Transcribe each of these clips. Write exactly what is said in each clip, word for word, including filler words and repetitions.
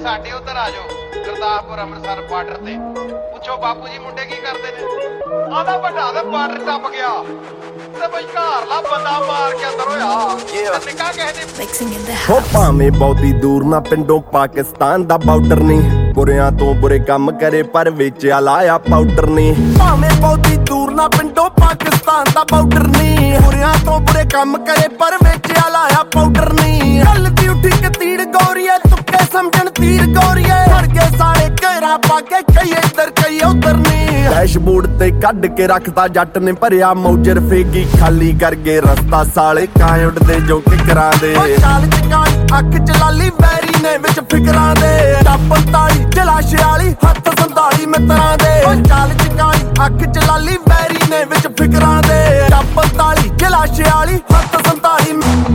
ਸਾਡੇ ਉਧਰ ਆ ਜਾਓ ਗੁਰਦਾਸਪੁਰ ਅੰਮ੍ਰਿਤਸਰ ਬਾਰਡਰ ਤੇ ਪੁੱਛੋ ਬਾਪੂ ਜੀ ਮੁੰਡੇ ਕੀ ਕਰਦੇ ਨੇ ਆਂਦਾ ਵੱਡਾ ਤੇ ਬਾਰਡਰ ਟੱਪ ਗਿਆ ਤੇ ਬਈ ਘਰਲਾ ਬੰਦਾ ਮਾਰ ਕੇ ਅੰਦਰ ਹੋਇਆ ਨਿੱਕਾ ਕਿਸੇ ਨੇ ਹੋ ਭਾਵੇਂ ਬਹੁਤੀ ਦੂਰ ਨਾ ਪਿੰਡੋਂ ਪਾਕਿਸਤਾਨ ਦਾ ਬਾਰਡਰ ਨਹੀਂ ਬੁਰਿਆਂ ਤੋਂ ਬੁਰੇ ਕੰਮ ਕਰੇ ਪਰ ਵੇਚਿਆ ਲਾਇਆ ਪਾਊਡਰ ਨਹੀਂ ਭਾਵੇਂ ਬਹੁਤੀ ਦੂਰ ਨਾ ਪਿੰਡੋਂ ਪਾਕਿਸਤਾਨ ਦਾ ਬਾਰਡਰ ਨਹੀਂ ਬੁਰਿਆਂ ਤੋਂ ਬੁਰੇ ਕੰਮ ਕਰੇ ਪਰ ਵੇਚਿਆ ਲਾਇਆ ਪਾਊਡਰ ਨਹੀਂ ਗੱਲ ਦੀ ਉੱਠੀ ਕਿ ਤੀੜ ਗੌਰੀਏ ਤੁੱਕੇ ਸਮਝਣ ਤੀਰ ਗੌਰੀਏ ਫੜ ਕੇ ਸਾਰੇ ਘੇਰਾ ਪਾ ਕੇ ਕਈ ਇੱਧਰ ਕਈ ਉਧਰ ਨਹੀਂ ਡੈਸ਼ਬੋਰਡ ਤੇ ਕੱਢ ਕੇ ਰੱਖਤਾ ਜੱਟ ਨੇ ਭਰਿਆ ਮੌਜਰ ਫੇਗੀ ਖਾਲੀ ਕਰਕੇ ਰਸਤਾ ਸਾਲੇ ਕਾਂ ਉੱਡਦੇ ਜੋ ਕਿਕਰਾਂ ਦੇ ਚਾਲ ਚਕਾਈ ਅੱਖ ਚ ਲਾਲੀ ਵੈਰੀ ਨੇ ਵਿੱਚ ਫਿਕਰਾਂ ਦੇ ਪੰਤਾਲੀ ਜਲਾਸ਼ ਵਾਲੀ ਹੱਥ ਸੰਤਾਲੀ ਮਿੱਤਰਾਂ ਦੇ ਚਾਲ ਚਕਾਈ ਅੱਖ ਚ ਲਾਲੀ ਵੈਰੀ ਨੇ ਵਿੱਚ ਫਿਕਰਾਂ ਦੇ ਪੰਤਾਲੀ ਜਲਾਸ਼ ਵਾਲੀ ਹੱਥ ਸੰਤਾਲੀ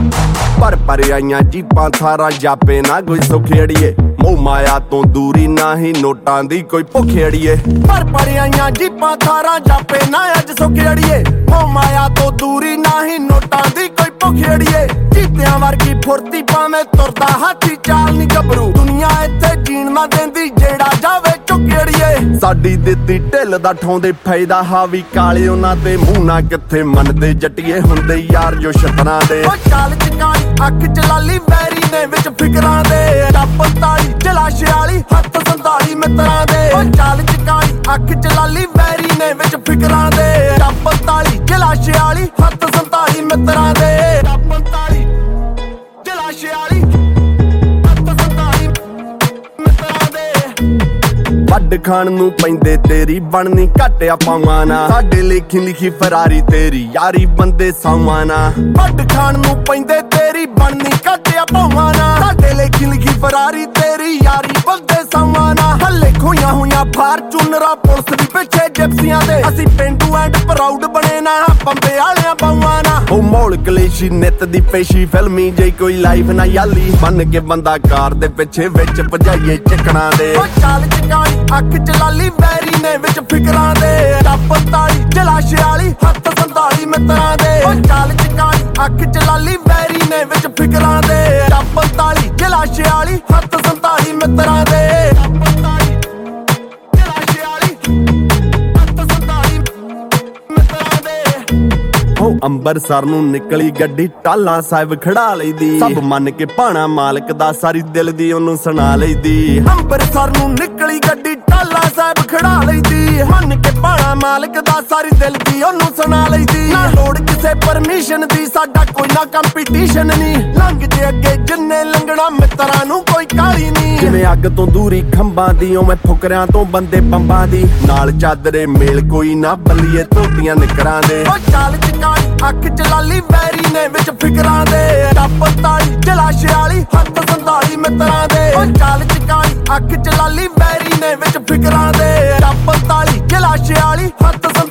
ਪਰ ਪਰ ਆਈਆਂ ਜੀਪਾਂ ਥਾਰਾਂ ਜਾਪੇ ਨਾ ਕੋਈ ਸੁਖੇੜੀਏ ਮੋਹ ਮਾਇਆ ਤੋਂ ਦੂਰੀ ਨਾ ਹੀ ਨੋਟਾਂ ਦੀ ਕੋਈ ਭੁਖੇੜੀਏ ਪਰ ਪਰ ਆਈਆਂ ਜੀਪਾਂ ਥਾਰਾਂ ਜਾਪੇ ਨਾ ਅੱਜ ਸੁਖੇੜੀਏ ਮੋਹ ਮਾਇਆ ਤੋਂ ਦੂਰੀ ਨਾ ਹੀ ਨੋਟਾਂ ਦੀ ਕੋਈ ਭੁਖੇੜੀਏ ਜੀਤਿਆਂ ਵਰਗੀ ਫੁਰਤੀ ਭਾਵੇਂ ਤੁਰਦਾ ਹਾਥੀ ਚਾਲ ਨੀ ਗੱਭਰੂ ਦੁਨੀਆ ਇੱਥੇ ਜੀਣ ਨਾ ਦਿੰਦੀ ਜਿਹੜਾ ਜਾਵੇ ਝੁਕੇੜੀਏ ਸਾਡੀ ਦਿੱਤੀ ਢਿੱਲ ਦਾ ਠਾਉਂਦੇ ਫਾਇਦਾ ਹਾਵੀ ਕਾਲੇ ਉਹਨਾਂ ਤੇ ਮੂੰਹ ਨਾ ਕਿੱਥੇ ਮੰਨਦੇ ਜੱਟੀਏ ਹੁੰਦੇ ਯਾਰ ਜੋ ਛਤਰਾਂ ਦੇ ਚਾਲ ਚਕਾਈ ਅੱਖ ਚ ਲਾਲੀ ਵੈਰੀ ਨੇ ਵਿੱਚ ਫਿਕਰਾਂ ਦੇ ਪੰਤਾਲੀ ਜਲਾਸ਼ ਵਾਲੀ ਹੱਥ ਸੰਤਾਲੀ ਮਿੱਤਰਾਂ ਦੇ ਚਾਲ ਚਕਾਈ ਅੱਖ ਚ ਲਾਲੀ ਵੈਰੀ ਨੇ ਵਿੱਚ ਫਿਕਰਾਂ ਦੇ ਪੰਤਾਲੀ ਜਲਾਸ਼ ਵਾਲੀ ਹੱਥ ਸੰਤਾਲੀ ਮਿੱਤਰਾਂ ਦੇ ਪੰਤਾਲੀ ਜਲਾਸ਼ ਵਾਲੀ ਹੱਥ ਸੰਤਾਲੀ ਮਿੱਤਰਾਂ ਦੇ ਵੱਡ ਖਾਣ ਨੂੰ ਪੈਂਦੇ ਤੇਰੀ ਬਣਨੀ ਘਟਿਆ ਪਾਵਾਂ ਨਾ ਸਾਡੇ ਲੇਖੀ ਲਿਖੀ ਫਰਾਰੀ ਤੇਰੀ ਯਾਰੀ ਬੰਦੇ ਸਾਵਾਂ ਨਾ ਵੱਡ ਖਾਣ ਨੂੰ ਪੈਂਦੇ ਤੇਰੀ ਬਣਨੀ ਘਟਿਆ ਪਾਵਾਂ ਨਾ ਸਾਡੇ ਲੇਖੀ ਲਿਖੀ ਫਰਾਰੀ ਤੇਰੀ ਯਾਰੀ ਬੰਦੇ ਸਾਵਾਂ ਨਾ ਹੱਲੇ ਖੋਈਆਂ ਹੋਈਆਂ ਫਾਰਚੂਨਰਾਂ ਪੁਲਿਸ ਦੀ ਪਿੱਛੇ ਜਿਪਸੀਆਂ ਦੇ ਅਸੀਂ ਪਿੰਡੂ ਐਂਡ ਪ੍ਰਾਊਡ ਬਣੇ ਨਾ ਬੰਬੇ ਵਾਲਿਆਂ ਪਾਵਾਂ ਨਾ ਉਹ ਮੌਲ ਕਲੇਸ਼ੀ ਨਿੱਤ ਦੀ ਪੇਸ਼ੀ ਫਿਲਮੀ ਜੇ ਕੋਈ ਲਾਈਫ ਨਾ ਯਾਲੀ ਬਣ ਕੇ ਬੰਦਾ ਕਾਰ ਦੇ ਪਿੱਛੇ ਵਿੱਚ ਭਜਾਈਏ ਚੱਕਣਾ ਦੇ ਉਹ ਚਾਲ ਚਕਾਈ ਅੱਖ ਚ ਲਾਲੀ ਵੈਰੀ ਨੇ ਵਿੱਚ ਫਿਕਰਾਂ ਦੇ ਪੰਤਾਲੀ ਜਲਾਸ਼ ਵਾਲੀ ਹੱਥ ਸੰਤਾਲੀ ਮਿੱਤਰਾਂ ਦੇ ਉਹ ਚਾਲ ਚਕਾਈ ਅੱਖ ਚ ਲਾਲੀ ਵੈਰੀ ਨੇ ਵਿੱਚ ਫਿਕਰਾਂ ਦੇ ਪੰਤਾਲੀ ਜਲਾਸ਼ ਵਾਲੀ ਹੱਥ ਸੰਤਾਲੀ ਮਿੱਤਰਾਂ ਦੇ ਪੰਤਾਲੀ ਜਲਾਸ਼ ਵਾਲੀ ਹੱਥ ਸੰਤਾਲੀ ਮਿੱਤਰਾਂ ਦੇ ਹੋ ਅੰਬਰਸਰ ਨੂੰ ਨਿਕਲੀ ਗੱਡੀ ਟਾਲਾ ਸਾਹਿਬ ਖੜਾ ਲਈਦੀ ਸਭ ਮੰਨ ਕੇ ਭਾਣਾ ਮਾਲਕ ਦਾ ਸਾਰੀ ਦਿਲ ਦੀ ਉਹਨੂੰ ਸੁਣਾ ਲਈਦੀ ਅੰਬਰਸਰ ਨੂੰ ਨਿਕਲੀ ਗੱਡੀ ਟਾਲਾ ਸਾਹਿਬ ਖੜਾ ਲਈਦੀ ਮੰਨ ਕੇ ਭਾਣਾ ਮਾਲਕ ਦਾ ਸਾਰੀ ਦਿਲ ਦੀ ਉਹਨੂੰ ਸੁਣਾ ਲਈਦੀ ਨਾ ਲੋੜ ਕਿਸੇ ਪਰਮਿਸ਼ਨ ਦੀ ਸਾਡਾ ਕੋਈ ਨਾ ਕੰਪੀਟੀਸ਼ਨ ਨਹੀਂ ਲੰਘ ਜੇ ਅੱਗੇ ਜਿੰਨੇ ਲੰਘਣਾ ਮਿੱਤਰਾਂ ਨੂੰ ਕੋਈ ਕਾਲੀ ਨਹੀਂ ਜਿਵੇਂ ਅੱਗ ਤੋਂ ਦੂਰੀ ਖੰਭਾਂ ਦੀ ਉਵੇਂ ਫੁਕਰਿਆਂ ਤੋਂ ਬੰਦੇ ਬੰਬਾਂ ਦੀ ਨਾਲ ਚਾਦਰੇ ਮੇਲ ਕੋਈ ਨਾ ਬੱਲੀਏ ਧੋਤੀਆਂ ਨਿਕਰਾਂ ਦੇ ਉਹ ਚਾਲ ਚਕਾਈ ਅੱਖ ਚ ਲਾਲੀ ਵੈਰੀ ਨੇ ਵਿੱਚ ਫਿਕਰਾਂ ਦੇ ਪੰਤਾਲੀ ਜਲਾਸ਼ ਵਾਲੀ ਹੱਥ ਸੰਤਾਲੀ ਮਿੱਤਰਾਂ ਦੇ ਉਹ ਚਾਲ ਚਕਾਈ ਅੱਖ ਚ ਲਾਲੀ ਵੈਰੀ ਨੇ ਵਿੱਚ ਫਿਕਰਾਂ ਦੇ ਪੰਤਾਲੀ ਜਲਾਸ਼ ਵਾਲੀ ਹੱਥ